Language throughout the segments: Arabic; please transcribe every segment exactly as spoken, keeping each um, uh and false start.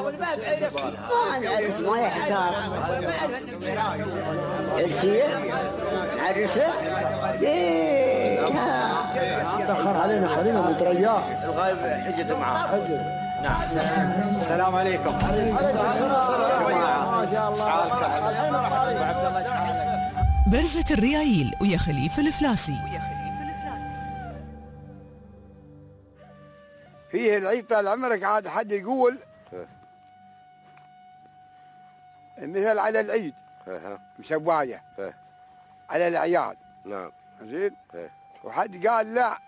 ما نعرف ما يحتار السير عرسه ليه تأخر علينا خلينا مترياح الغايب حجته معاه حجة. نعم. السلام عليكم. ما شاء الله. برزة الريايل ويا خليفة الفلاسي. فيه العيد طال عمرك عاد حد يقول مثل على العيد مسوايه على الأعياد. نعم. زين. وحد قال لا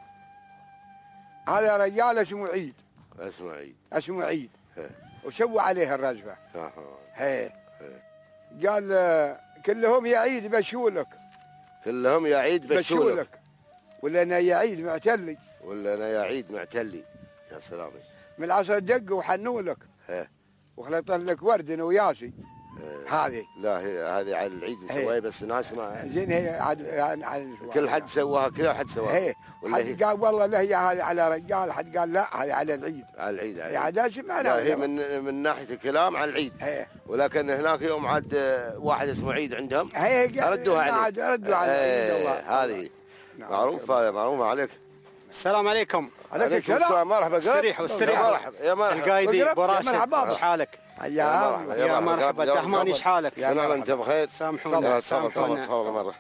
هذا رجال اسمه عيد. اسمه عيد. اسمه عيد. وسوى عليه الرجفة. هي. قال كلهم يا عيد بشولك. كلهم يا عيد بشولك. ولا انا يا عيد معتلي. ولا انا يا عيد معتلي. يا سلامي. من العصر دق وحنولك. وخلط لك ورد انا وياسي. هذه. لا هي هذه على العيد نسويها بس ناس ما زين هي عاد كل حد سواها كذا حد سواها. هي. حد قال والله لا هي هذه على رجال، حد قال لا هذه على العيد. على العيد. هي عاد ايش معناها؟ هي من من ناحيه الكلام على العيد. هي. ولكن هناك يوم عاد واحد اسمه عيد عندهم. هي ردوها عليه. ردوا على العيد. هذه معروفه معروفه عليك. السلام عليكم. عليكم السلام. مرحبا. استريحوا استريحوا. مرحبا يا مرحبا. القايدي براشد ايش حالك؟ يا يا مرحبا الدهمان ايش حالك؟ يا نعم انت بخير. سامحونا سامحونا تفضل مره.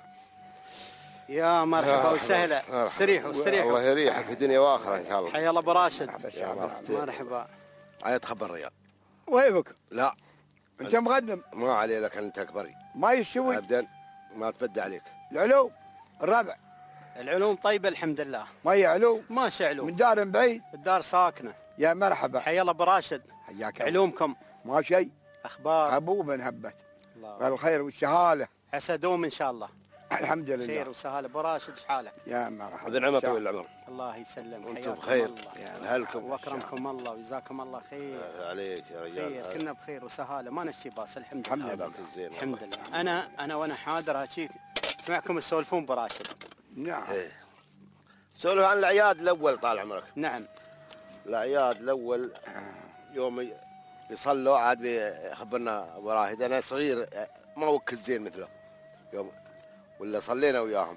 يا مرحبا وسهلا. استريحوا استريحوا. الله يريحك في الدنيا واخره ان شاء الله. حيا الله براشد. مرحبا. مرحبا. عاد تخبر الريال. ويبك؟ لا انت مقدم. ما علي لك انت اكبري. ما يستوي ابدا ما تبدى عليك. العلوم الربع. العلوم طيبه الحمد لله. ما هي علوم. ماشي علوم. من دار بعيد. الدار ساكنه. يا مرحبا. حيا الله براشد. حياك. علومكم. ما شيء. اخبار. هبوبا هبت. قال الخير والسهاله. عسى دوم ان شاء الله. الحمد لله. خير وسهاله براشد ايش حالك؟ يا مرحبا. بنعمه طويل العمر. الله يسلمك. وانتم بخير. اهلكم واكرمكم الله وجزاكم الله خير. عليك يا رجال. خير كنا بخير وسهاله ما نشتي باس الحمد لله. الحمد لله. الحمد لله. انا انا وانا حاضر هاتيك سمعكم تسولفون براشد. نعم. سولف عن الاعياد الاول طال عمرك. نعم. الاعياد الاول يوم يصلوا عاد بيخبرنا ابو راهد انا صغير ما وكل زين مثله يوم ولا صلينا وياهم.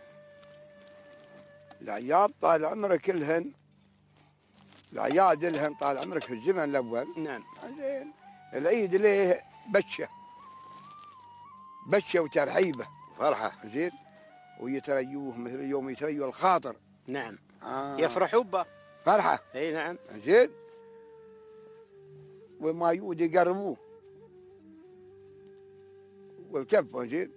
الاعياد طال عمرك كلهن الاعياد لهن طال عمرك في الزمن الاول. نعم. زين. العيد ليه بشه بشه وترحيبه فرحه. زين. ويتريوه مثل يوم يتريوا الخاطر. نعم. آه. يفرحوا به. فرحه. اي نعم. زين. وما يود يقربوه والكفه. زين.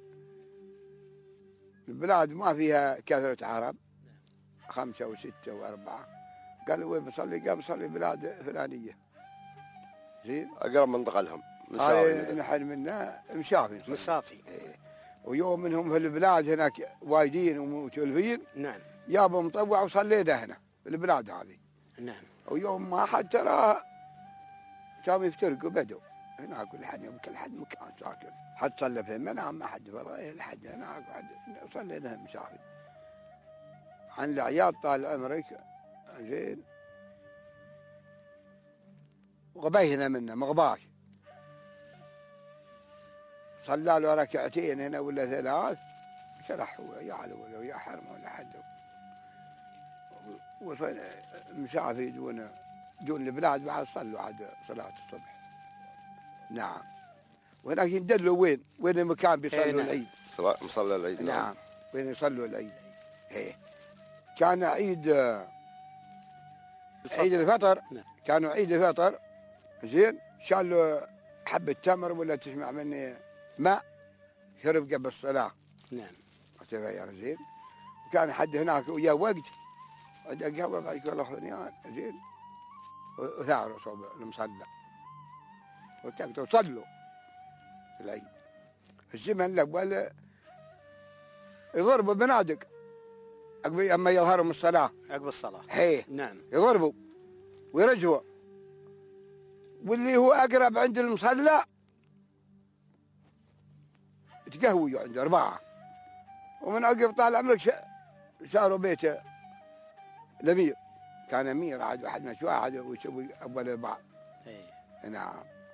البلاد ما فيها كثرة عرب خمسة وستة وأربعة. قالوا وين بصلي؟ قام بصلي بلاد فلانية. زين. أقرب منطقة لهم. مسافي. نحن منا مسافي. مسافي. إيه. ويوم منهم في البلاد هناك وايدين ومتولفين. نعم. يابا مطوع وصلينا هنا في البلاد هذه. نعم. ويوم ما حد ترى كانوا يفترقوا بدوا هناك كل حد كل حد مكان ساكن. حد صلى في المنام ما حد فرق لحد هناك صلينا مسافي. عن الاعياد طال عمرك زين. غبينا منه مغباش. صلى له ركعتين هنا ولا ثلاث شرح هو يعلو ولا يحرم ولا حد. وصل مسافي دون دون البلاد بعد صلوا عاد صلاة الصبح. نعم. وهناك يندلوا وين؟ وين المكان بيصلوا العيد؟ مصلى العيد. نعم. وين يصلوا العيد؟ هي. كان عيد عيد الفطر. نعم. كانوا عيد الفطر زين شالوا حبة تمر ولا تسمع مني ماء شرب قبل الصلاة. نعم. تغير زين. وكان حد هناك ويا وقت قهوة بعد كل خليان زين. وثاروا صوب المصلى وتقدروا صلوا في العيد. في الزمن الاول يضربوا بنادق عقب اما يظهروا من الصلاه. عقب الصلاه. هي. نعم. يضربوا ويرجعوا. واللي هو اقرب عند المصلى تقهويوا عنده اربعه. ومن عقب طال عمرك صاروا بيته الامير. كان امير عاد واحد مش واحد ويسوي اول بعض. اي. نعم.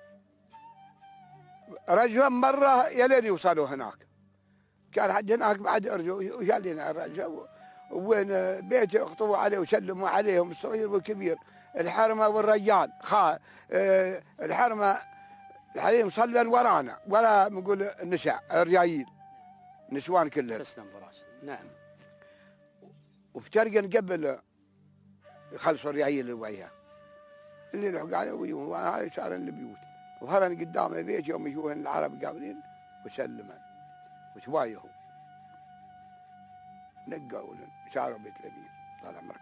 رجفة مرة يلين يوصلوا هناك. كان حد هناك بعد ارجو وجالنا الرجفة وين بيت يخطبوا عليه وسلموا عليهم الصغير والكبير، الحرمة والرجال خا اه الحرمة الحريم صلى ورانا ولا نقول النساء الرجايل نسوان كلهم. تسلم براشد. نعم. وفترقن قبل يخلصوا الرجايل اللي وياه اللي لحق عليه ويوم وهاي صار البيوت وهرن قدام البيت يوم يجون العرب قابلين وسلمن وتوايهوا نقوا صاروا بيت الامير طال عمرك.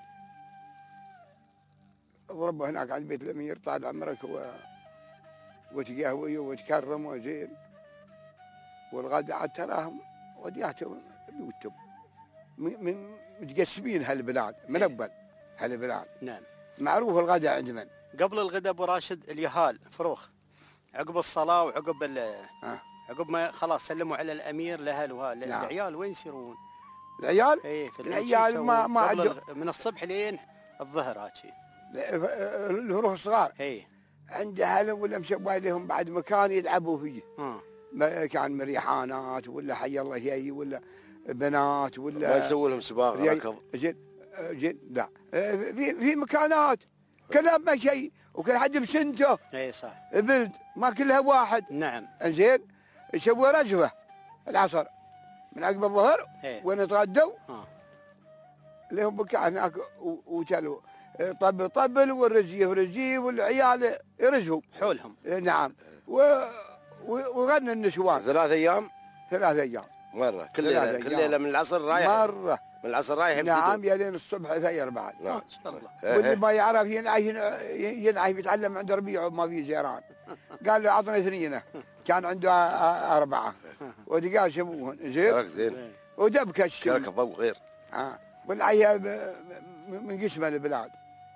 وربوا هناك عند بيت الامير طال عمرك و وتقهويوا وتكرموا زين، والغدا عاد تراهم ودياتهم بيوتهم من متقسمين هالبلاد من اول هالبلاد. نعم. معروف الغداء عند من؟ قبل الغداء ابو راشد اليهال فروخ عقب الصلاه وعقب ال آه. عقب ما خلاص سلموا على الامير لاهل وها نعم. العيال وين يصيرون؟ العيال؟ ايه في العيال ما ما عندهم من الصبح لين الظهر هاتشي الفروخ الصغار. ايه عند اهلهم ولا مسوي لهم بعد مكان يلعبوا فيه. اه كان مريحانات ولا حي الله جاي ولا بنات ولا ما يسوي لهم سباق ركض. زين زين لا في في مكانات كلام ما شيء وكل حد بسنته. ايه صح. بلد ما كلها واحد. نعم. زين يسوي رجفه العصر من عقب الظهر ايه. وين يتغدوا اه اللي هم بكى هناك وتلوا طبل طبل والرجيف رجيف والعيال يرجفوا حولهم. نعم و وغنى النسوان ثلاث ايام ثلاث ايام مره كل ليله كل ليله من العصر رايح مره من العصر رايح. نعم يلين الصبح فير بعد. نعم. ما شاء الله. واللي ما يعرف ينعي ينعي يتعلم عند ربيع وما في زيران قال له اعطني اثنين كان عنده اربعه ودقاش شبوهن زين زين ودبكش كرك ضو غير. اه والعيا من قسم البلاد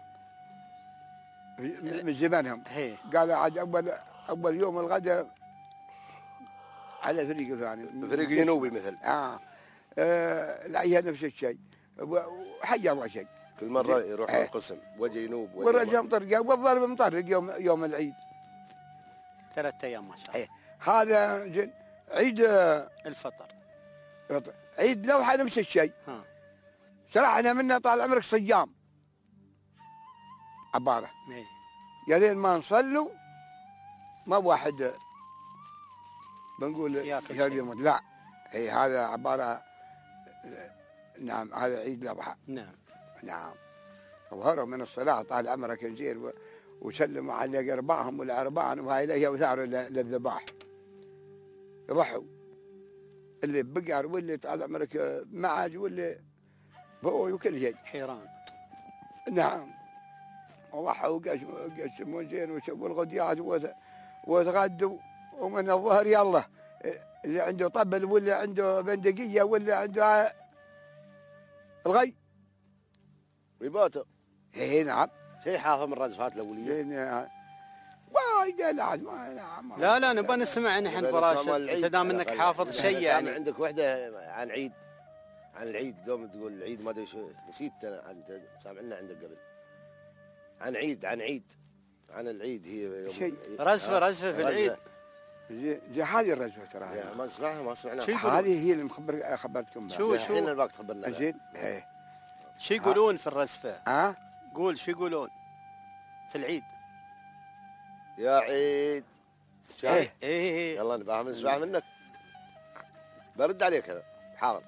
من زمانهم. قالوا عاد اول اول يوم الغداء على فريق ثاني فريق جنوبي مثل اه, آه العيا نفس الشيء وحي الله شيء كل مره يروح آه. القسم وجه جنوب والرجال مطرقه والضرب مطرق يوم يوم العيد ثلاث ايام ما شاء الله. هذا جن عيد الفطر عيد لوحه نفس الشيء. ها شرحنا منه طال عمرك صيام عباره. ايه. يا لين ما نصلوا ما واحد بنقول ياكل يوم لا هي هذا عباره. نعم هذا عيد الاضحى. نعم. نعم ظهروا من الصلاه طال عمرك زين وسلموا على قرباهم والعربان وهاي له وثاروا للذباح يضحوا اللي بقر واللي طال عمرك معج واللي بوي وكل شيء حيران. نعم وضحوا وقسموا زين وسووا الغديات وتغدوا ومن الظهر يلا اللي عنده طبل ولا عنده بندقيه ولا عنده الغي ويباتوا. اي نعم شيء حافظ من الرجفات الاوليه. وايد لا ما نعم لا لا نبغى نسمع نحن براشد انت دام انك حافظ شيء يعني. عندك وحده عن عيد عن العيد دوم تقول العيد ما ادري شو نسيت انا انت سامعنا عندك قبل عن عيد عن عيد عن العيد هي يوم شيء رجفه رجفه في العيد. زي هذه الرجفه ترى ما سمعها ما سمعناها. هذه هي اللي مخبر خبرتكم بها. شو شو الحين الوقت خبرنا زين ايه شو يقولون في الرجفه؟ ها قول شو يقولون في العيد؟ يا عيد ايه ايه يلا نبغى نسمع منك برد عليك انا حاضر.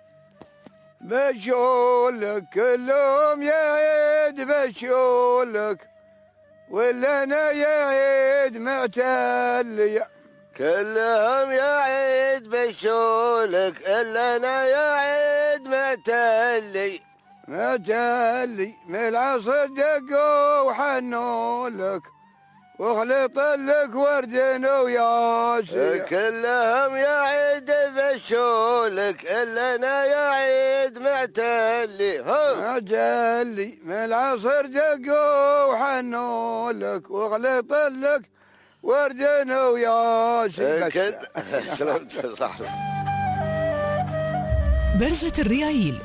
بشولك كلهم يا عيد بشولك ولا انا يا عيد معتل كلهم يا عيد بشولك الا انا يا عيد معتلي معتلي من العصر دقوا وحنوا لك وخلط لك وردن وياسين. كلهم يا عيد بشولك الا انا يا عيد معتلي معتلي من العصر دقوا وحنوا لك وخلط لك وردن وياسين. كل صح. برزة الريايل.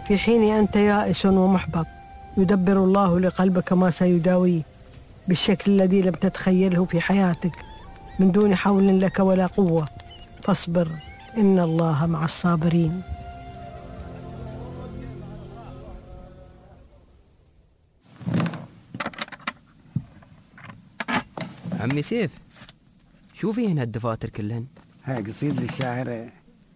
في حين أنت يائس ومحبط يدبر الله لقلبك ما سيداويه بالشكل الذي لم تتخيله في حياتك من دون حول لك ولا قوة، فاصبر إن الله مع الصابرين. عمي سيف، شو فيهن هالدفاتر كلهن؟ هاي قصيدة للشاعر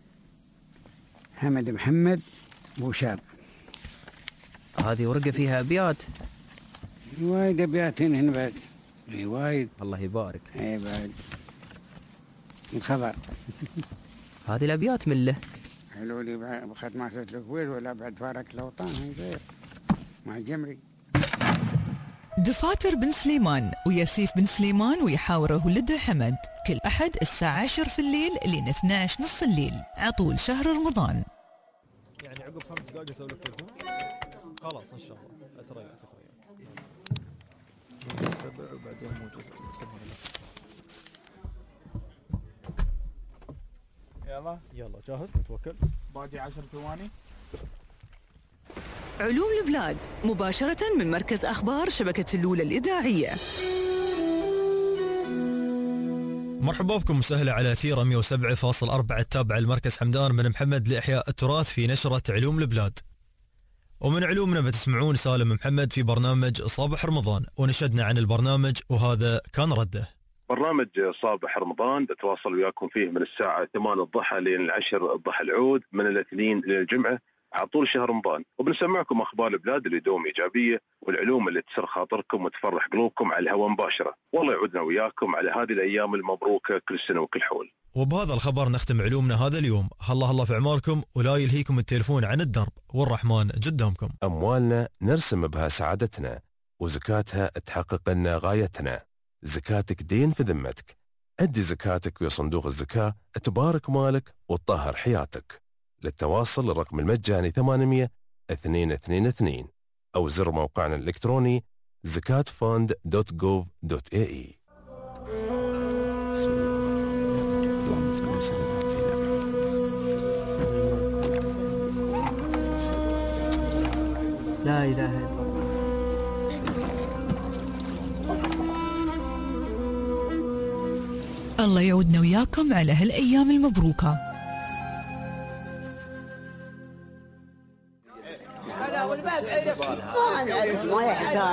حمد محمد بوشاب. هذه ورقة فيها أبيات. وايد أبيات هنا بعد. اي وايد. الله يبارك. اي بعد. الخبر. هذه الأبيات من له. حلو لي بخت ما صرت الكويت ولا بعد فارق الأوطان هاي غير. مع الجمري. دفاتر بن سليمان وياسيف بن سليمان ويحاوره ولده حمد كل أحد الساعة عشر في الليل لين اثني عشر نص الليل عطول شهر رمضان. يعني عقب خمس دقائق اسوي لك تليفون خلاص ان شاء الله. اتريق اتريق وبعدين مو جزء. يلا يلا جاهز نتوكل. باقي عشر ثواني. علوم البلاد مباشرة من مركز أخبار شبكة اللولة الإذاعية. مرحبا بكم وسهلا على أثير مئة وسبعة فاصلة أربعة التابع المركز حمدان من محمد لإحياء التراث في نشرة علوم البلاد. ومن علومنا بتسمعون سالم محمد في برنامج صباح رمضان، ونشدنا عن البرنامج وهذا كان رده. برنامج صباح رمضان بتواصل وياكم فيه من الساعة ثمانية الضحى لين العشر الضحى العود، من الاثنين للجمعة على طول شهر رمضان، وبنسمعكم أخبار البلاد اللي دوم إيجابية والعلوم اللي تسر خاطركم وتفرح قلوبكم على الهواء مباشرة. والله يعودنا وياكم على هذه الأيام المبروكة كل سنة وكل حول. وبهذا الخبر نختم علومنا هذا اليوم. الله الله في عماركم ولا يلهيكم التليفون عن الدرب، والرحمن قدامكم. أموالنا نرسم بها سعادتنا، وزكاتها تحقق لنا غايتنا. زكاتك دين في ذمتك، أدي زكاتك ويا صندوق الزكاة تبارك مالك وتطهر حياتك. للتواصل الرقم المجاني ثمانمئة اثنين اثنين اثنين أو زر موقعنا الإلكتروني زكاة فاند دوت جوف دوت إيه إي. لا إله إلا الله. الله يعودنا وياكم على هالأيام المبروكة. ما نعرف مويه حساب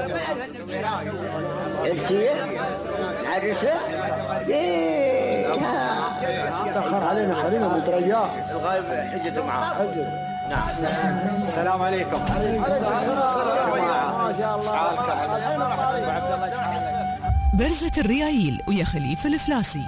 السير عرسه ليه تأخر علينا خلينا مترياه الغايب حجته معاه. حجته. نعم. السلام عليكم. عليكم السلام. ما شاء الله. برزة الريايل ويا خليفة الفلاسي.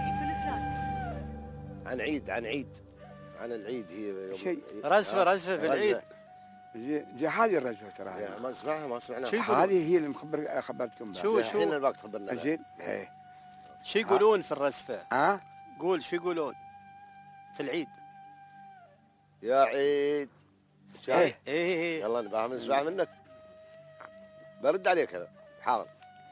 عن عيد عن عيد عن العيد هي شيء رزفة رزفة في العيد. جي هذه الرجفة ترى ما سمعها ما سمعناها. هذه هي اللي مخبر خبرتكم بها. شو شو الحين الوقت خبرنا. زين ايه شو يقولون في الرزفة؟ ها قول شو يقولون في العيد؟ يا عيد ايه ايه يلا نبغى نسمع منك. برد عليك انا حاضر.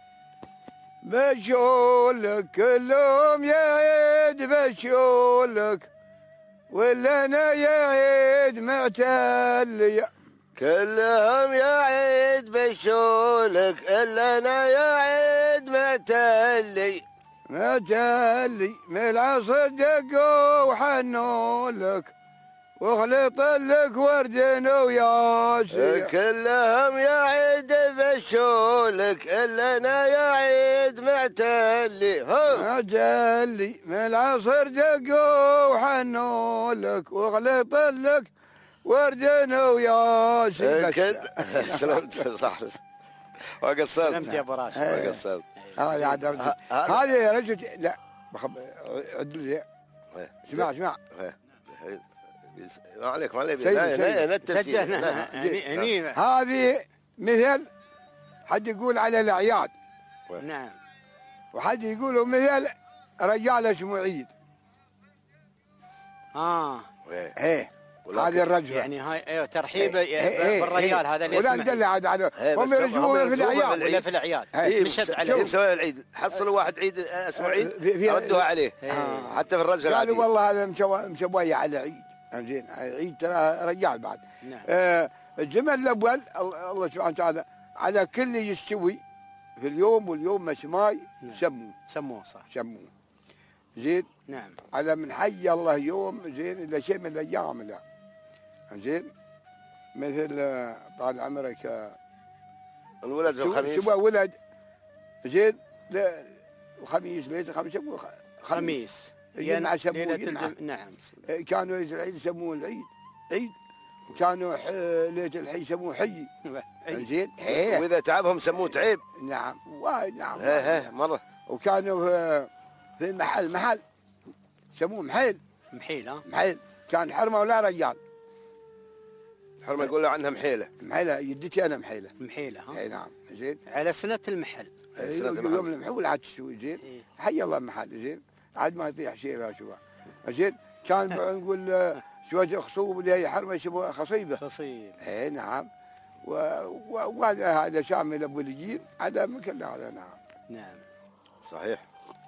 بشولك كلهم يا عيد بشولك ولا انا يا عيد معتلي. كلهم يا عيد بشولك الا انا يا عيد معتلي. معتلي من العصر دقوا وحنولك وخلط لك وردين وياسين. كلهم يا عيد بشولك الا انا يا عيد معتلي. معتلي من العصر دقوا وحنولك وخلط لك وردين وياسين. سلمت صح وقصرت. سلمت يا ابو راشد. وقصرت. هذه عاد هذه يا رجل لا عدل زي اسمع اسمع ما عليك ما عليك. لا لا التسجيل. هذه مثل حد يقول على الأعياد. نعم. وحد يقولوا مثل رجال اسمه عيد. اه ايه هذه الرجفة يعني هاي ايوه ترحيبه بالريال هذا اللي اسمه. ولا ندل عاد على هم يرجوه في الأعياد ولا في الأعياد. مشت عليه مسوي العيد. حصلوا واحد عيد اسمه عيد ردوها عليه حتى في الرجل. قالوا والله هذا مشوية على عيد زين عيد ترى رجال بعد. نعم. آه الجمل الاول الله سبحانه وتعالى على كل يستوي في اليوم واليوم مسماي نعم. سموه سموه صح. سموه زين. نعم. على من حي الله يوم زين الا شيء من الايام لا زين مثل آه، طال عمرك آه، الولد الخميس سوى ولد زين لا الخميس ليله الخميس يسموه خ- خميس ينعى ين- سموه ليلة ينعى. الجم... نعم. آه، كانوا ليله العيد يسموه العيد عيد كانوا ح- ليله الحي يسموه حي أي. زين ايه واذا تعبهم سموه تعيب. نعم واي نعم ايه ايه مره. وكانوا في- في محل محل يسموه محيل محيل ها. محيل كان حرمه ولا رجال حرمه يقول له عنها محيله. محيله يدتي انا محيله محيله ها. اي نعم زين على سنة المحل. سنة يوم المحل. يوم المحول عاد تسوي زين حي الله المحل زين عاد ما يطيح شيء لا شو زين كان نقول آه، شويه خصوب اللي هي حرمه يسموها خصيبه خصيب. اي نعم و- و- وهذا هذا شامل ابو الجيل هذا مكان هذا نعم نعم. صحيح.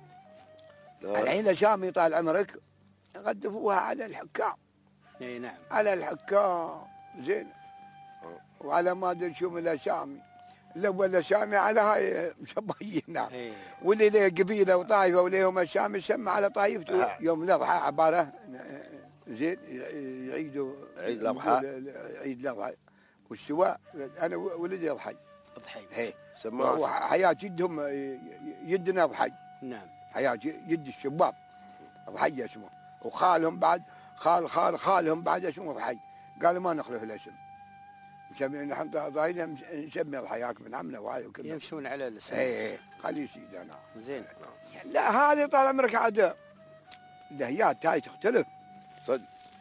لا. الحين شامي طال عمرك يغدفوها على الحكام اي نعم. على الحكام زين وعلى ما ادري شو من الشامي الاول الشامي على هاي مشبيين نعم إيه. واللي له قبيله وطائفه وليهم الشامي يسمى على طائفته آه. يوم الاضحى عباره زين يعيدوا عيد الأضحى. عيد الاضحى والسواء انا ولدي اضحي اضحي. ايه سموها وحياه جدهم يدنا اضحي نعم. حياه يد الشباب اضحي اسمه وخالهم بعد خال خال خالهم بعد اسمه اضحي قالوا ما نخلف الاسم نسمي نحن ضايلين نسمي اضحياك من عمنا وهذا وكذا يمشون على الاسم. اي اي خليه سيدي انا زين. لا هذه طال عمرك عاد اللهيات هاي تختلف صدق.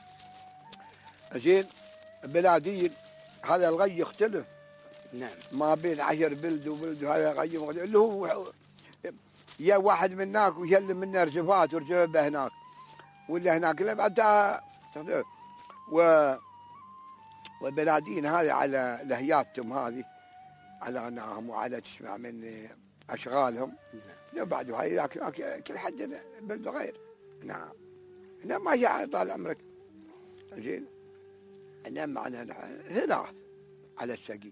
زين بلادين هذا الغي يختلف نعم. ما بين عشر بلد وبلد وهذا غي مختلف. اللي هو يا واحد من هناك ويسلم منا رجفات ورجفه هناك ولا هناك لا بعد تختلف و والبلادين هذه على لهياتهم هذه على غناهم وعلى تسمع من اشغالهم لا بعد هاي ذاك هناك كل حد بلده غير نعم هنا ما جاء طال عمرك زين هنا معنا ثلاث على السقي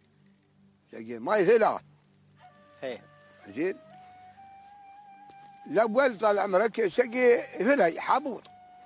سقي ماي ثلاث ايه. زين الاول طال عمرك سقي ثلي حبوط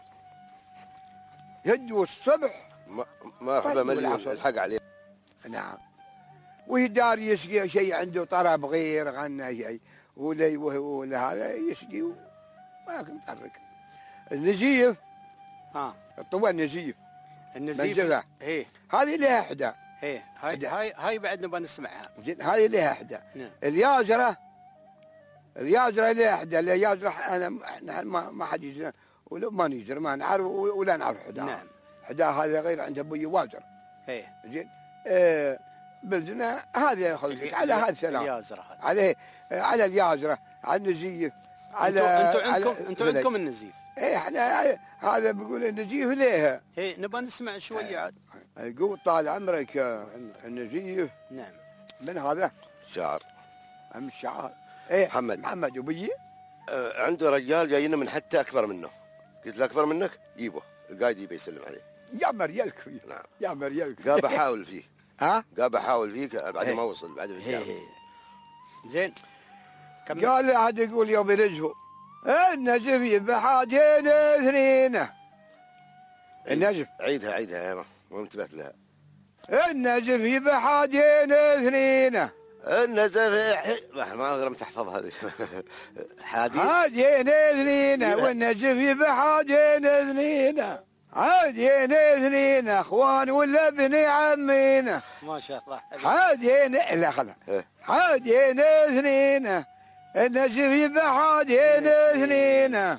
يدوا الصبح ما مرحبا مليون الحق عليه. نعم ويدار يسقي شيء عنده طرب غير غنى شيء ولا ولا هذا يسقي ما متحرك. النزيف ها. الطوال نزيف النزيف. منزلة. ايه. هذه لها احدى. ايه هاي حدا. هاي هاي بعد نبغى نسمعها. زين هذه لها احدى. نعم. اليازره اليازره لها احدى اليازره انا احنا ما ما حد يجري ولا ما نجر ما نعرف ولا نعرف حدا. نعم. حدا هذا غير عند ابوي وازر. ايه. زين آه بلدنا هذا ياخذ على هذا الثلاث اليازره هذه. عليه آه على اليازره على النزيف على انتوا عندكم على انتوا عندكم النزيف. ايه احنا هذا بيقول النزيف ليه ايه نبغى نسمع شويه عاد. يقول طال عمرك آه، النزيف نعم. من هذا شعر ام الشعار ايه محمد. محمد وبيي آه عنده رجال جايين من حتى اكبر منه. قلت له اكبر منك جيبه القايد يبي يسلم عليه. يا مريالك نعم. يا مريالك قاب احاول فيه. ها قاب احاول فيك بعد إيه. ما وصل بعد في الجامعه. زين. كمل. قال احد يقول يوم ينزفوا النزف بحاجين اثنين النزف عيدها عيدها يا ما ما انتبهت لها. النزف بحاجين اثنين النزف ما اقدر تحفظ هذه. حادي حاجين اثنين والنزف بحاجين اثنين حاجين اثنين اخوان ولا بني عمينا ما شاء الله. حاجين لا خلا إيه. حاجين اثنين النزف بحاجين اثنين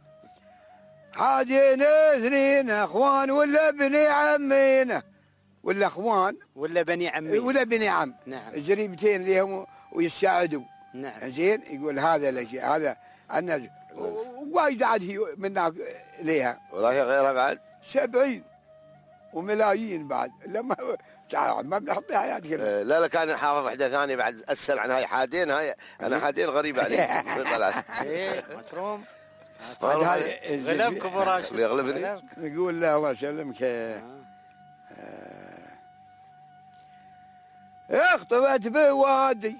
حاجين اثنين اخوان ولا بني عمينا ولا اخوان ولا بني عمي ولا بني عم. نعم. جريبتين لهم ويساعدوا. نعم. زين يقول هذا الاشياء هذا النزف وايد عاد هي من هناك ليها ولا هي غيرها بعد سبعين وملايين بعد لما ما بنحطها حياتك. آه لا لا كان حافظ واحده ثانيه بعد اسال عن هاي حادين هاي انا حادين غريبه علي. طلعت ايه متروم. غلبك ابو راشد يغلبني. يقول له الله يسلمك اخطفت بوادي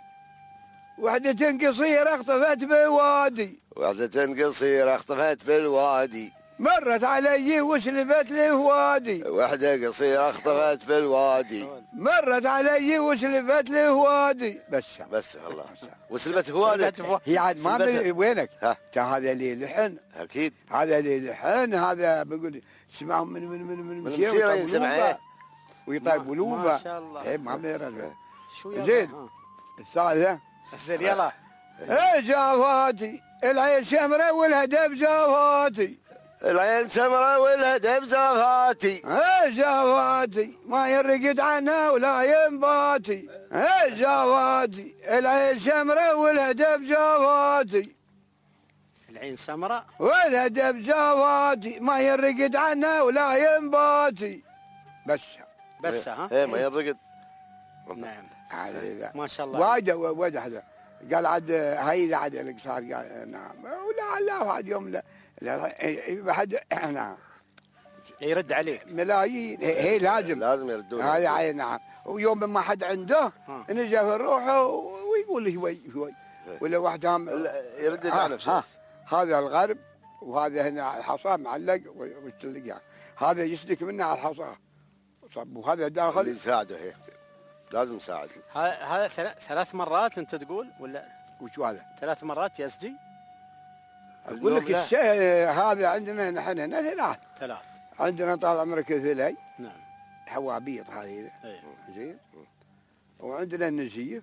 وحدة قصيرة اخطفت بوادي وحدة قصيرة اخطفت بالوادي مرت علي وسلبت لي وادي وحدة قصيرة اخطفت بالوادي مرت علي وسلبت لي وادي بس بس الله وسلبت هوادي. هي عاد ما ادري وينك هذا لي لحن اكيد هذا لي لحن هذا بقول سمعهم من من من من مسيره يسمعه ويطيب ولوبه ما شاء الله. اي ما بيرجع شو زين الثالثه زين يلا ايه جافاتي العين شمره والهدف جافاتي العين سمرة والهدف زافاتي ايه جافاتي ما يرقد عنها ولا ينباتي ايه جافاتي العين شمره والهدف جافاتي العين سمراء والهدف جافاتي ما يرقد عنها ولا ينباتي بس بس ها ايه ما يرقد. نعم ما شاء الله وايد وايد هذا قال عاد هاي عاد القصار قال نعم ولا لا عاد يوم لا بعد نعم يرد عليه ملايين هي لازم لازم يردون هذا نعم ويوم ما حد عنده نجي في روحه ويقول شوي شوي ولا واحد هم يرد على نفسه. هذا الغرب وهذا هنا الحصى معلق وتلقاه هذا يسلك منه على الحصى صب وهذا داخل اللي يساعده هي لازم يساعده. هذا ثلاث مرات انت تقول ولا وش هذا؟ ثلاث مرات يسجي؟ اقول لك الشيء هذا عندنا نحن هنا ثلاث ثلاث عندنا طال عمرك الفلي نعم حوابيط هذه زين وعندنا النزيف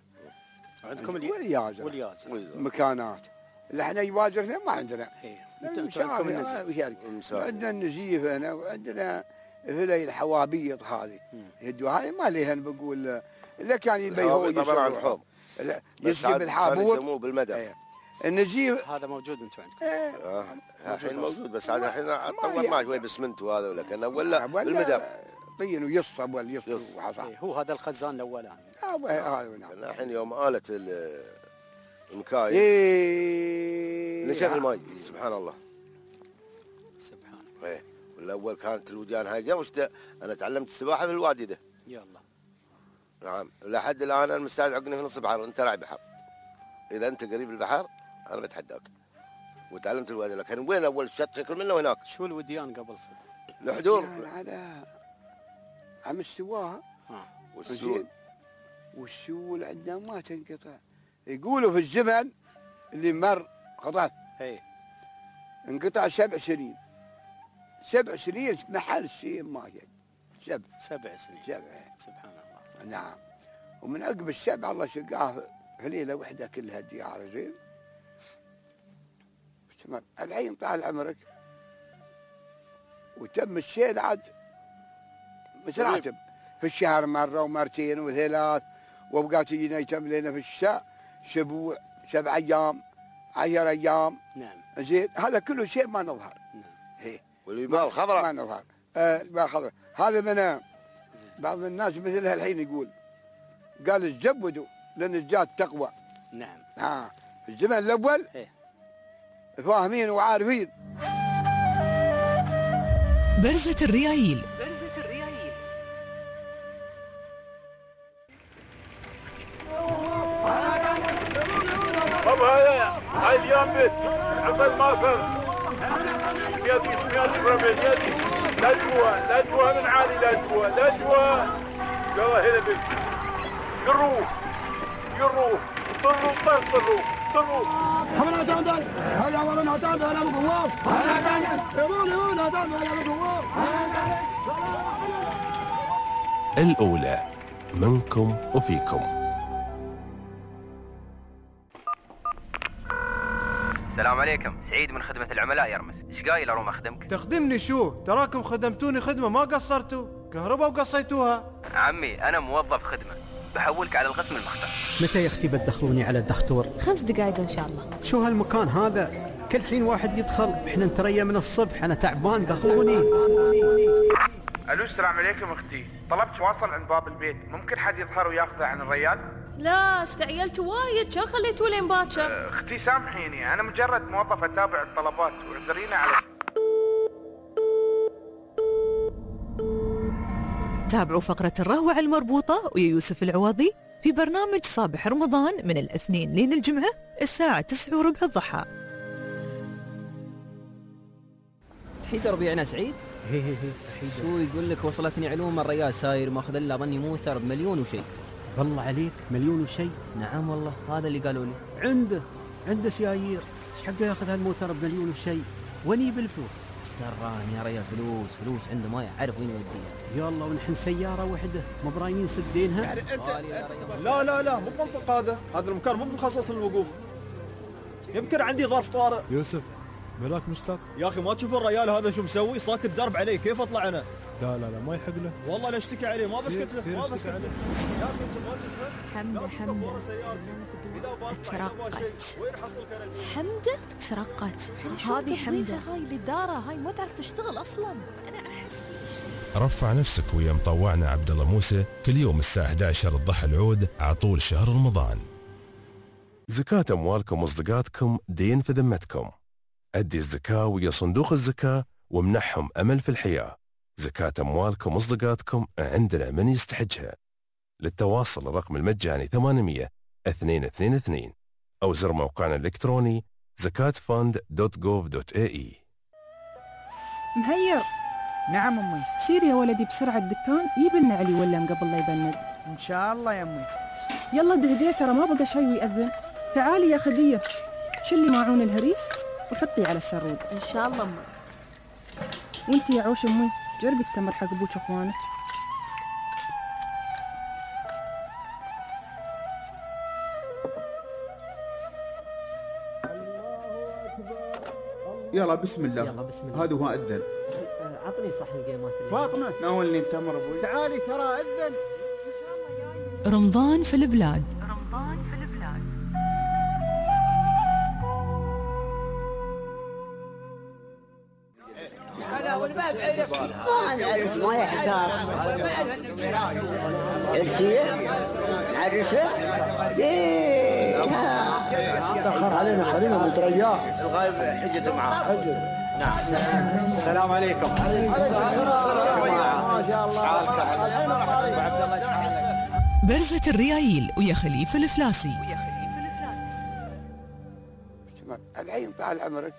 وعندكم واليازر واليازر مكانات اللي احنا يواجرنا ما عندنا انتم عندكم النزيف عندنا النزيف هنا وعندنا فلي الحوابيط هذه يدوا هذه ما لها بقول الا كان يبيعوا طبعا عن حوض يسقي بالحابوط يسموه بالمدى النزيف هذا موجود انتم عندكم اه الحين موجود بس هذا الحين طور معه شوي باسمنت وهذا ولا كان ولا بالمدى طين ويصب ويصب وحصى هو هذا الخزان الاولاني هذا نعم الحين يوم آلة المكاين نشف الماء سبحان الله سبحان الله ايه والاول كانت الوديان هاي قبل شتاء انا تعلمت السباحه في الوادي ده يلا نعم لحد الان انا مستعد عقني في نص بحر انت راعي بحر اذا انت قريب البحر انا بتحداك وتعلمت الوادي لكن وين اول شط شكل منه هناك شو الوديان قبل صدق الحدور هذا عم السواها والسول والسول عندنا ما تنقطع يقولوا في الزمن اللي مر خطف اي انقطع سبع سنين سبع سنين محل السين ما جد سبع سبع سنين سبع سبحان الله نعم ومن عقب السبع الله شقاه في ليله وحده كلها الديار زين تمام الحين طال عمرك وتم الشيل عاد متراتب في الشهر مره ومرتين وثلاث وبقات يجينا يتم لنا في الشتاء اسبوع سبع ايام عشر ايام نعم زين هذا كله شيء ما نظهر نعم هي والماء الخضراء ما نظهر آه الماء الخضراء هذا من بعض الناس مثلها الحين يقول قال تزودوا لان جات تقوى نعم ها في الزمن الاول إيه؟ فاهمين وعارفين. برزة الريايل برزة الريايل طب هذا هاي اليوم بس عقل ما صار يدي يدي رمل يدي لا جوا لا جوا من عالي لا جوا لا جوا يلا هنا بس يروح يروح طلوا طلوا طلوا حمل عتاندل هذا أول عتاندل أنا مقواف يبون يبون عتاندل أنا مقواف الأولى منكم وفيكم. السلام عليكم، سعيد من خدمة العملاء يرمس، ايش قايل اروم اخدمك؟ تخدمني شو؟ تراكم خدمتوني خدمة ما قصرتوا، كهرباء وقصيتوها. عمي انا موظف خدمة، بحولك على القسم المختار. متى يا اختي بتدخلوني على الدكتور؟ خمس دقائق ان شاء الله. شو هالمكان هذا؟ كل حين واحد يدخل، احنا نتريا من الصبح، انا تعبان دخلوني. الو السلام عليكم اختي، طلبت واصل عند باب البيت، ممكن حد يظهر وياخذه عن الريال؟ لا استعجلت وايد، كان خليته لين باكر. اختي سامحيني، انا مجرد موظف اتابع الطلبات واعذريني على. تابعوا فقرة الروعة المربوطة ويا يوسف العوضي في برنامج صابح رمضان من الاثنين لين الجمعة الساعة تسعة وربع الضحى. تحيد ربيعنا سعيد؟ هي هي هي تحيد. شو يقول لك وصلتني علوم الريال ساير ماخذ له ظني موتر بمليون وشيء. والله عليك مليون وشيء. نعم والله هذا اللي قالوا لي. عنده عنده سيايير، ايش حقه ياخذ هالموتر بمليون وشيء؟ وني بالفلوس. ايش دراني يا ريال، فلوس فلوس عنده ما يعرف وين يوديها. يلا ونحن سيارة واحدة مو براينين سدينها. يعني انت, انت لا لا لا مو منطق هذا، هذا المكان مو مخصص للوقوف. يمكن عندي ظرف طارئ. يوسف بلاك مشتاق يا اخي ما تشوف الريال هذا شو مسوي؟ ساكت درب عليه، كيف اطلع انا؟ لا لا لا ما يحق له. والله لا اشتكي عليه، ما بسكت له ما بسكت له. يا اخي انت ما تفهم. حمده حمده ترقت. حمده ترقت. هذه حمده هاي اللي دارها هاي ما تعرف تشتغل اصلا. انا احس في شيء. رفع نفسك ويا مطوعنا عبد الله موسى كل يوم الساعة إحدى عشر الضحى العود عطول شهر رمضان. زكاة أموالكم وصدقاتكم دين في ذمتكم. أدي الزكاة ويا صندوق الزكاة ومنحهم أمل في الحياة. زكاة أموالكم وصدقاتكم عندنا من يستحجها. للتواصل الرقم المجاني ثمانمية اثنين اثنين اثنين أو زر موقعنا الإلكتروني زكاة فاند دوت جوف دوت إيه إي. مهير. نعم أمي. سير يا ولدي بسرعة الدكان يجيب لنا علي ولا قبل لا يبند. إن شاء الله يا أمي. يلا دهديه ترى ما بقى شيء ويأذن. تعالي يا خدية شلي ماعون الهريس وحطي على السرود. إن شاء الله أمي. وانتي يا عوش أمي جربي التمر حق أبوك أخوانك. يلا بسم الله. يلا بسم الله. هذا هو أذن. عطني صحن الجيمات. فاطمة ناولني التمر أبوي. تعالي ترى أذن. رمضان في البلاد. رمضان في البلاد. ما نعرف ما يحتار عرسية عرسة ليه تأخر علينا خلينا نترياه. الغايب حجت معاه. نعم. السلام عليكم. ما شاء الله. برزة الريايل ويا خليفة الفلاسي. الحين طال عمرك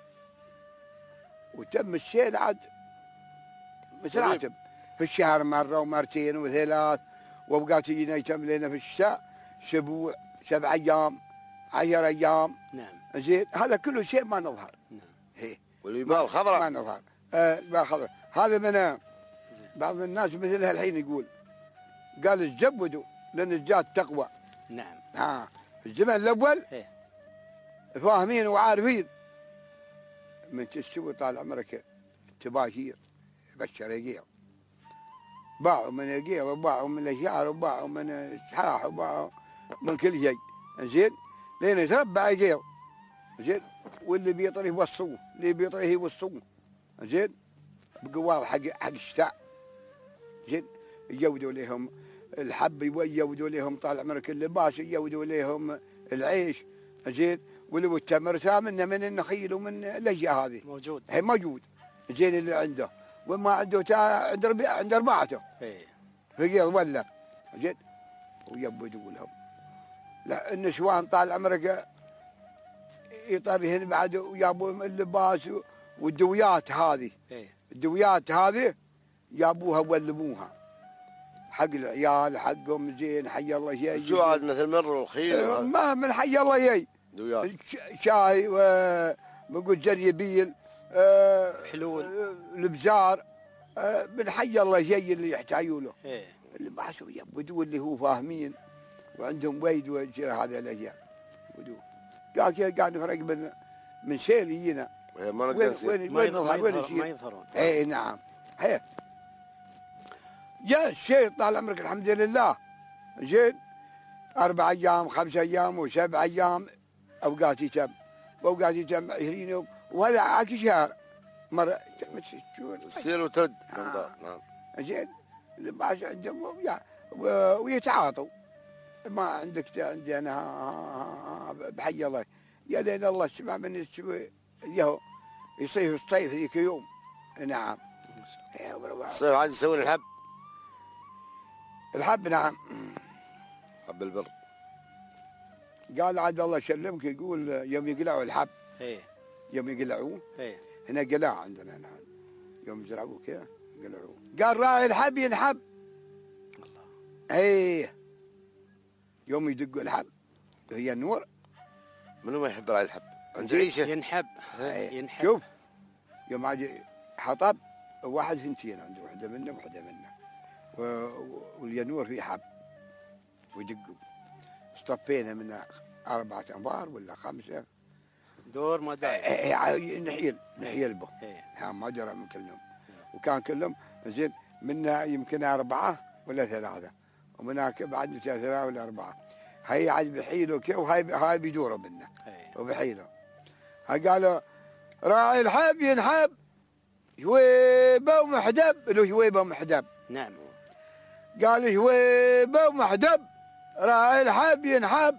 وتم الشيل عاد مسراتب في الشهر مرة ومرتين وثلاث، وأوقات يجينا يتم لنا في الشتاء اسبوع سبع أيام عشر أيام. نعم. زين هذا كله شيء ما نظهر. نعم. هي واليبال خضراء ما نظهر. آه اليبال خضراء هذا من بعض الناس مثلها الحين يقول قال تزودوا لأن الجات تقوى. نعم. ها الزمن الأول فاهمين وعارفين من تستوي طال عمرك التباشير بشر يقيل، باعوا من يقيل وباعوا من الاشعار وباعوا من الصحاح وباعوا من كل شيء. زين لين يتربع يقيل. زين واللي بيطري يوصوه، اللي بيطري يوصوه. زين بقوار حق حق الشتاء. زين يجودوا لهم الحب يجودوا لهم طال عمرك اللباس يجودوا لهم العيش. زين ولو التمر ثامنه من النخيل ومن الاشياء هذه موجود. هي موجود. زين اللي عنده وما عنده تا عند ربيع عند اربعته. ايه. فقير ولا. زين ويبدوا لهم. لا النسوان طال عمرك يطريهن بعد ويابوا اللباس والدويات هذه. ايه. الدويات هذه يابوها ولموها حق العيال حقهم. زين حي الله شيء. شو عاد مثل مر وخيل؟ ما من حي الله شيء. دويات. شاي وبنقول جريبيل أه حلول البزار أه من حي الله شيء اللي يحتاجوا له. ايه. اللي ما شو يبدو اللي هو فاهمين وعندهم ويد وجه هذا الاشياء. يبدو قال قاعد نفرق من من سيل يجينا. ما وين وين وين نظهر وين ما يظهرون. اي نعم. هي يا الشيء طال عمرك الحمد لله. زين اربع ايام خمس ايام وسبع ايام اوقات يتم واوقات يتم عشرين يوم وهذا عاك شهر مره تصير وترد. نعم. زين اللي باش عندهم ويتعاطوا. ما عندك عندي انا بحي الله يا لين الله سمع من يهو يصيف الصيف ذيك يوم. نعم الصيف عاد يسوون الحب. الحب نعم. حب البر. قال عاد الله يسلمك يقول يوم يقلعوا الحب. ايه يوم يقلعوه. ايه هنا قلاع عندنا نعم. يوم يزرعوه كذا قلعوه. قال راعي الحب ينحب. الله. ايه يوم يدقوا الحب هي النور. منو ما يحب راعي الحب؟ عنده عيشه ينحب. ايه. ينحب. شوف يوم عاد حطب واحد ثنتين عنده واحده منه وواحده منه والينور فيه حب ويدقوا. اصطفينا من أربعة أنبار ولا خمسة دور ما داير. نحيل نحيل به. ها ما جرى من كلهم. وكان كلهم زين منا يمكن أربعة ولا ثلاثة ومناك بعد ثلاثة ولا أربعة. هي عاد بحيله كيف وهاي هاي بيدوروا منا وبحيله. قالوا راعي الحب ينحب شويبه ومحدب له شويبه ومحدب. نعم. قال شويبه ومحدب راعي الحب ينحب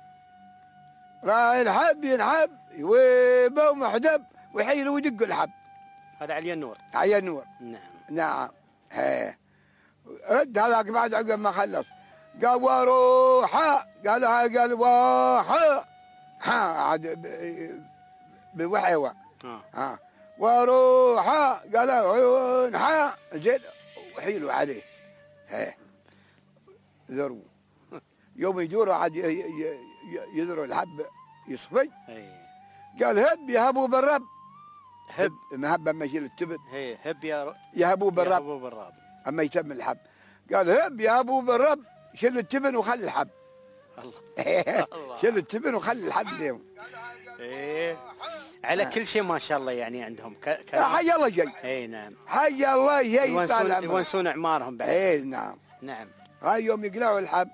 راعي الحب ينحب شويبه ومحدب ويحيلوا ويدقوا الحب. هذا علي النور. علي النور. نعم. نعم. هي رد هذاك بعد عقب ما خلص قال وروحا قالوا هاي قال واحا ها عاد بوحيوه. ها وروحا قال عيون حا زين وحيلوا عليه. هي ذروا يوم يدوروا عاد يذروا الحب يصفي. قال هب يهبوا بالرب. هب مهب اما يشيل التبن. هي هب يا يهبوا بالرب. يهبوا بالرب اما يتم الحب. قال هب يهبوا بالرب شيل التبن وخلي الحب. الله شيل التبن وخلي الحب اليوم. ايه على كل شيء ما شاء الله يعني عندهم ك... ك... حي الله جاي. اي نعم. حي الله جاي. يونسون يونسون اعمارهم بعد. اي نعم. نعم. هاي يوم يقلعوا الحب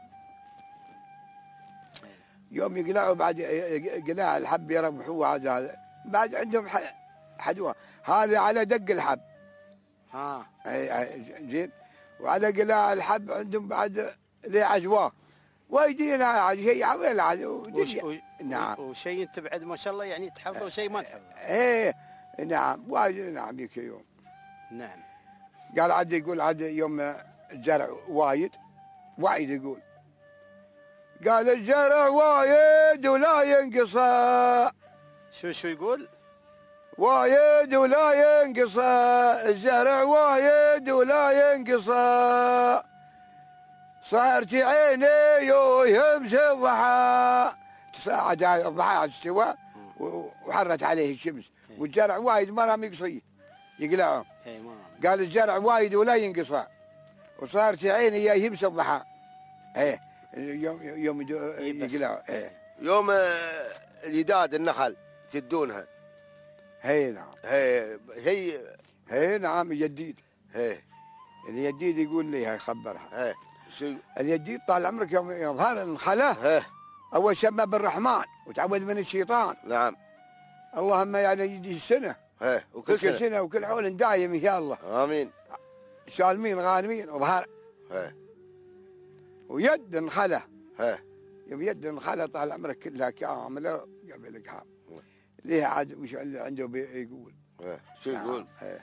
يوم يقلعوا بعد قلاع الحب يربحوه هذا بعد عندهم حدوه هذا على دق الحب. ها اي زين وعلى قلاع الحب عندهم بعد ليه عجواه ويدينا شيء عويل عاد وش... نعم. وشيء انت بعد ما شاء الله يعني تحفظه وشيء ما تحفظه. ايه نعم وايد نعم يك يوم. نعم. قال عاد يقول عاد يوم الزرع وايد وايد يقول قال الزرع وايد ولا ينقصى. شو شو يقول؟ وايد ولا ينقصى الزرع وايد ولا ينقصى صارت عيني يمس الضحى. عاد الضحى استوى وحرت عليه الشمس والزرع وايد ما رام يقصي يقلعه. قال الزرع وايد ولا ينقصى وصارت عيني يمس الضحى. ايه يوم يوم يقلعوا. ايه يوم اليداد النخل تدونها. هي نعم. هي هي هي نعم الجديد. هي الجديد يقول لي هاي خبرها. هي شو الجديد طال عمرك يوم يظهر انخلاه اول شمه بالرحمن وتعود من الشيطان. نعم. اللهم يعني يجي السنه. ايه وكل سنه. سنه وكل حول دايم ان شاء الله. امين. سالمين غانمين وظهر. ايه ويد انخله. ايه يوم يد انخله طال عمرك كلها كامله قبل قام. ليه عاد وش عنده يقول؟ ايه شو يقول؟ ايه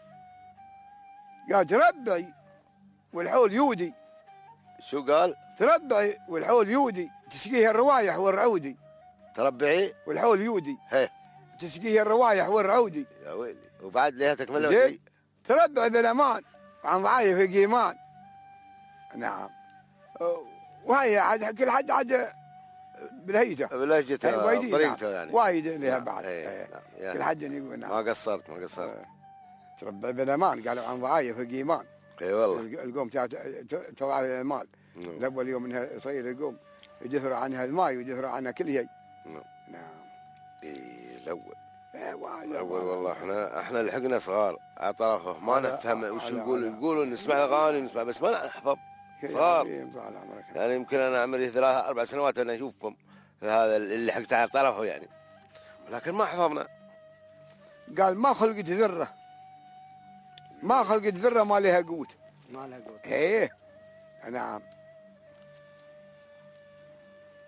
قال تربعي والحول يودي. شو قال؟ تربعي والحول يودي تسقيه الروايح والرعودي. تربعي والحول يودي. هيه تسقيه الروايح والرعودي. يا ويلي وبعد ليها تكمله. زين تربعي بالامان عن ضعايف قيمان. نعم. وهي عاد كل حد عاد بلهجته بلهجته طريقته يعني وايد لها بعد. ايه كل حد يقول نعم. ما قصرت ما قصرت. تربى بالامان قالوا عن ضعايف قيمان. اي والله. القوم تضاعف المال. الاول يوم انها يصير يقوم يدفروا عنها الماء ويدفروا عنها كل شيء. نعم. اي الاول. ايه الاول والله احنا احنا لحقنا صغار على طرفه ما نفهم وش يقولوا يقولوا نسمع اغاني نسمع بس ما نحفظ صغار. يعني يمكن انا عمري ثلاث اربع سنوات انا اشوفهم هذا اللي لحقت على طرفه يعني لكن ما حفظنا. قال ما خلقت ذره ما خلقت ذره ما لها قوت. ما لها قوت. ايه نعم.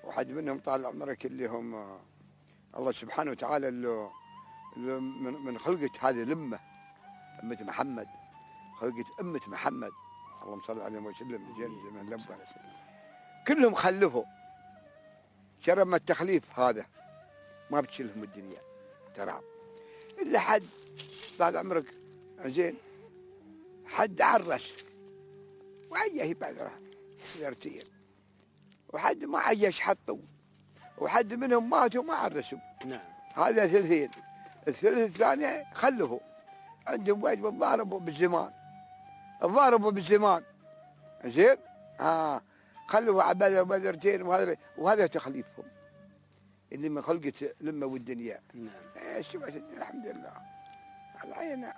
واحد منهم طال عمرك اللي هم آه، الله سبحانه وتعالى اللي اللي من, من خلقة هذه الأمة، أمة محمد، خلقة أمة محمد اللهم صل عليه وسلم زمن لبى، كلهم خلفوا. شرب ما التخليف هذا ما بتشيلهم الدنيا ترى، إلا حد طال عمرك زين حد عرس وعيه بعد ثلاثين، وحد ما عيش حطوا، وحد منهم ماتوا ما عرسوا. نعم. هذا ثلثين. الثلث الثاني خلفوا عندهم واجب الضاربوا بالزمان، الضاربوا بالزمان زين اه خلوا عبادة وبدرتين، وهذا وهذا تخليفهم اللي من خلقة الأمة والدنيا. نعم. ايه سمعت الحمد لله على عينا،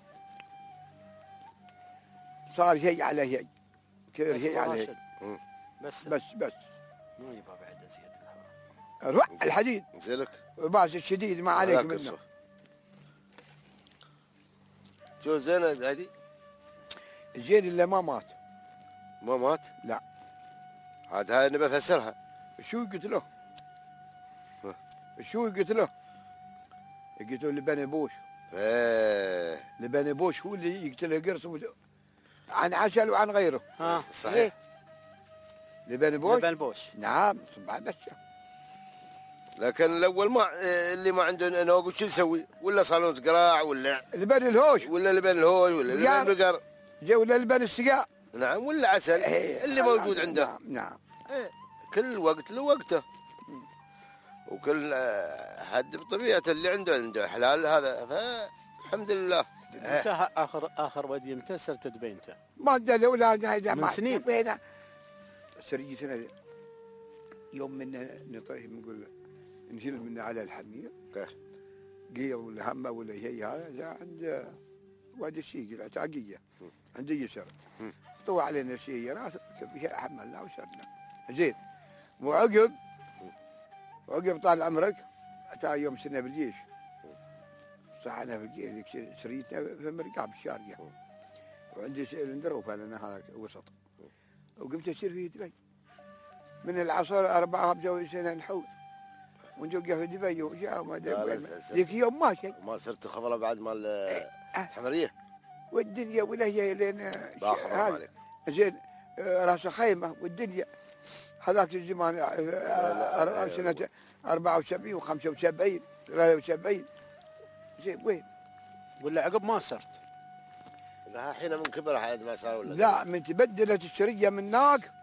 صار شيء على شيء كذا، شيء على شيء. بس بس بس ما يبغى بعد زيادة الهواء. روح الحديد نزلك الباس الشديد ما عليك منه. شو زين هذه؟ الزين اللي ما مات. ما مات؟ لا. عاد هاي نبي افسرها. شو قلت له؟ شو قلت له؟ قلت له لبني بوش. ايه لبني بوش هو اللي يقتل قرص عن عسل وعن غيره. ها صحيح. إيه؟ لبني بوش؟ لبني بوش. نعم صباح بس. لكن الاول ما اللي ما عنده نوق وش يسوي؟ ولا صالون قراع ولا لبن الهوش ولا لبن الهوش ولا لبن بقر جو ولا لبن السقاء. نعم ولا عسل إيه. اللي موجود عنده. نعم نعم. إيه. كل وقت له وقته، وكل حد بطبيعته اللي عنده عنده حلال هذا، فالحمد لله. متى اخر اخر ودي متى صرت دبي انت؟ ما ادري الاولاد هذا من سنين. بينا سرية سنة يوم من نطيح نقول نشيل منه على الحمير قيل ولا همه ولا شيء، هذا جاء عند وادي الشيق عتاقية عند يسر طوى علينا السيارات حملنا وسرنا زين. وعقب وعقب طال عمرك اتى يوم سنة بالجيش، صحنا في الجيش سريتنا في مرقاب الشارقة، وعندي سلندر انا هذا وسط، وقمت اسير في دبي من العصر أربعة خمسة سنة نحوط ونجوقف في دبي وجاء ما ادري ذيك يوم ما شيء. ما صرت خبره بعد مال الحمريه والدنيا ولا هي لين هذا زين راس خيمه والدنيا هذاك الزمان سنة أربعة وسبعين وخمسة وسبعين ثلاثة وسبعين زين وين؟ ولا عقب ما صرت؟ لا حين من كبر عاد ما صار ولا لا من تبدلت الشريه من هناك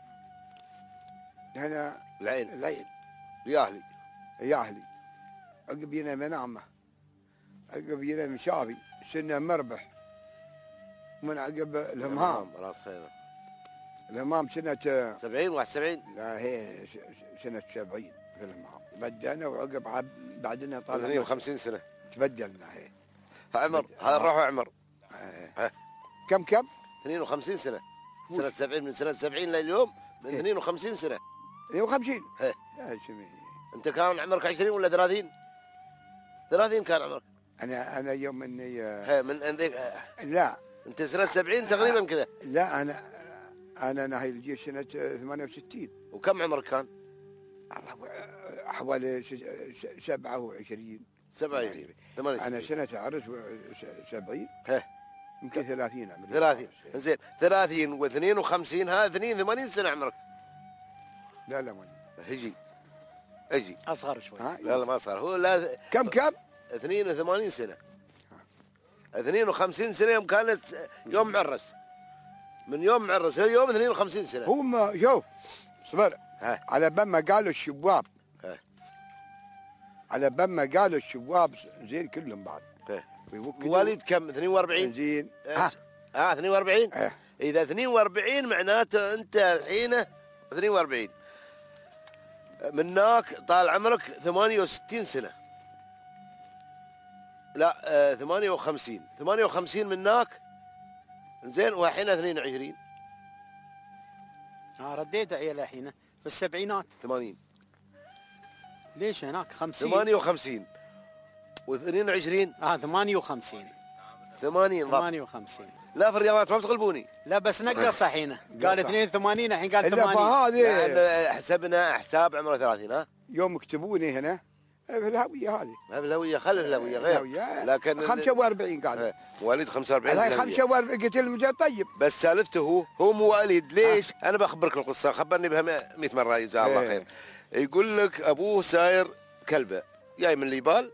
هنا العين العين يا اهلي يا اهلي عقب ينا منامه، عقب ينا مشابي سنه مربح، من عقب الهمام راس خيمه الهمام سنه سبعين واحد وسبعين. لا هي سنه سبعين في الهمام بدأنا، وعقب بعدنا طال اثنين وخمسين سنه تبدلنا. هي عمر هذا الروح عمر ها كم كم؟ اثنين وخمسين سنه سنه سبعين، من سنه سبعين لليوم من اثنين وخمسين سنه. اثنين وخمسين ايه يا شمي. انت كان عمرك عشرين ولا ثلاثين؟ ثلاثين كان عمرك. انا انا يوم اني هي من عندك لا انت سنه سبعين تقريبا كذا. لا انا انا نهاية الجيش سنه ثمانية وستين. وكم عمرك كان؟ حوالي سبعة وعشرين سبعة وعشرين ثمانية أنا سنة عرس سبعين ها يمكن ثلاثين عمري. ثلاثين زين ثلاثين واثنين وخمسين هذا اثنين ثمانين سنة عمرك. لا لا ما هجي اجي اصغر شوي. لا لا ما صار هو لا كم كم؟ اثنين وثمانين سنة اثنين وخمسين سنة يوم كانت يوم معرس، من يوم معرس اليوم اثنين وخمسين سنة. هم شوف صبر ها. على بما قالوا الشباب ها. على بما قالوا الشباب زين كلهم بعد. مواليد كم؟ اثنين وأربعين زين اه اه اثنين وأربعين اه. اذا اثنين وأربعين معناته انت الحين اثنين وأربعين مناك طال عمرك ثمانية وستين سنة. لا آه ثمانية وخمسين ثمانية وخمسين مناك زين، والحين اثنين وعشرين. اه رديت عيال الحين في السبعينات ثمانين. ليش هناك خمسين ثمانية وخمسين واثنين وعشرين اه ثمانية وخمسين ثمانين ضبط. ثمانية وخمسين. لا في الرياضات ما بتغلبوني. لا بس نقص الحين قال اثنين وثمانين الحين قال إلا ثمانين. فهذه حسبنا حساب عمره ثلاثين ها. يوم يكتبوني هنا في الهويه هذه. ما في الهويه خلف الهويه غير. لكن خمسة وأربعين قال. مواليد خمسة وأربعين. هاي خمسة وأربعين قلت له طيب. بس سالفته هو هو مواليد ليش؟ انا بخبرك القصه خبرني بها مئة مره جزاه الله خير. يقول لك ابوه ساير كلبه جاي من ليبال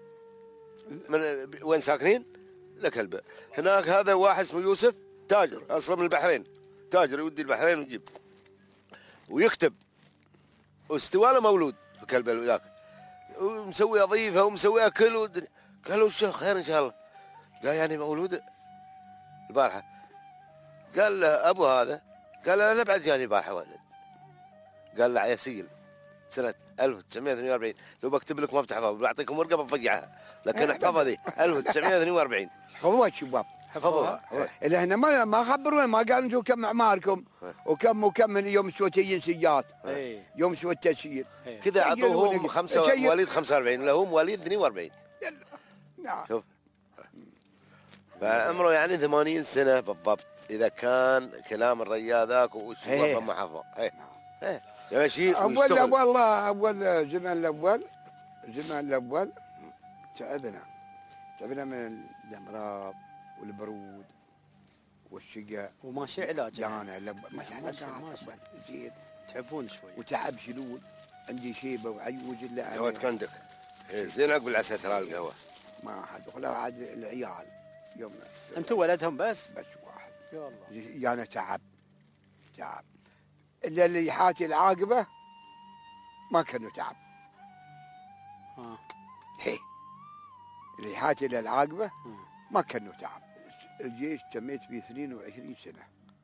من وين ساكنين؟ لكلبه. هناك هذا واحد اسمه يوسف تاجر اصلا من البحرين، تاجر يودي البحرين ويجيب ويكتب واستوى له مولود في كلبه ذاك ومسوي وظيفه ومسوي اكل ودني. قالوا شو خير ان شاء الله؟ قال يعني مولود البارحه. قال له ابو هذا قال له انا بعد جاني البارحه ولد. قال له عيسيل سنه ألف وتسعمئة واثنين وأربعين. لو بكتب لك ما بتحفظها بعطيكم ورقه بفقعها لكن احفظها ذي ألف وتسعمئة واثنين وأربعين. حفظوها شباب حفظوها. اللي احنا ما ما خبرونا ما قالوا انتم كم اعماركم وكم وكم من يوم سويتين سيات يوم سوى التسيير كذا اعطوهم خمسه مواليد خمسة وأربعين لهم مواليد اثنين وأربعين. نعم شوف فعمره يعني ثمانين سنه بالضبط اذا كان كلام الرجال ذاك وش ما حفظ. ايه يمشي اول اول اول زمان الاول زمان الاول تعبنا تعبنا من الامراض والبرود والشقاء وماشي علاج. لا انا ماشي علاج زين تعبون شوي وتعب شلول عندي شيبه وعيوز الا قهوه كندك زين عقب العسل ترى القهوه ما حد ولا عاد العيال يوم انتم ولدهم بس بس واحد يا الله يعني تعب تعب الا اللي حاتي العاقبه ما كانوا تعب. اه هي اللي حاتي للعاقبه ما كانوا تعب. الجيش تميت فيه اثنين وعشرين سنه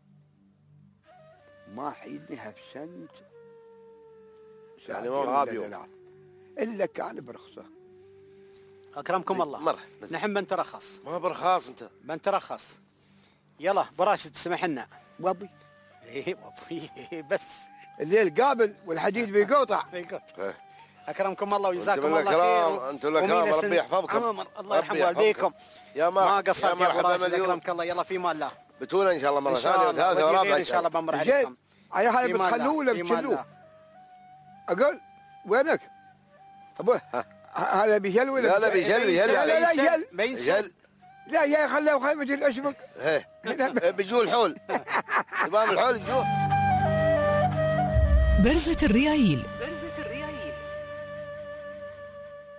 ما حيدني بسنت يعني ما غاب يوم الا كان برخصه. اكرمكم الله مره نحن بنترخص. ما برخاص انت بنترخص. يلا براشد تسمح لنا. وابي ايه وابي بس الليل قابل والحديد بيقطع بيقطع. اكرمكم الله وجزاكم الله خير. انتم الاكرام ربي يحفظكم. الله يرحم والديكم. يا مرحبا ما قصرت يا ابو راشد اكرمك الله. يلا في مال الله بتونا ان شاء الله مره ثانيه وثالثه ورابعه ان شاء الله بمر عليكم. هاي هاي بتخلوه ولا بتشلوه؟ اقول وينك؟ ابوه هذا بيجل ولا لا لا بيجل بيجل لا لا يجل بيجل لا يا خليه خيمة الاشبك ايه بيجوا الحول تمام الحول يجوا. برزة الريايل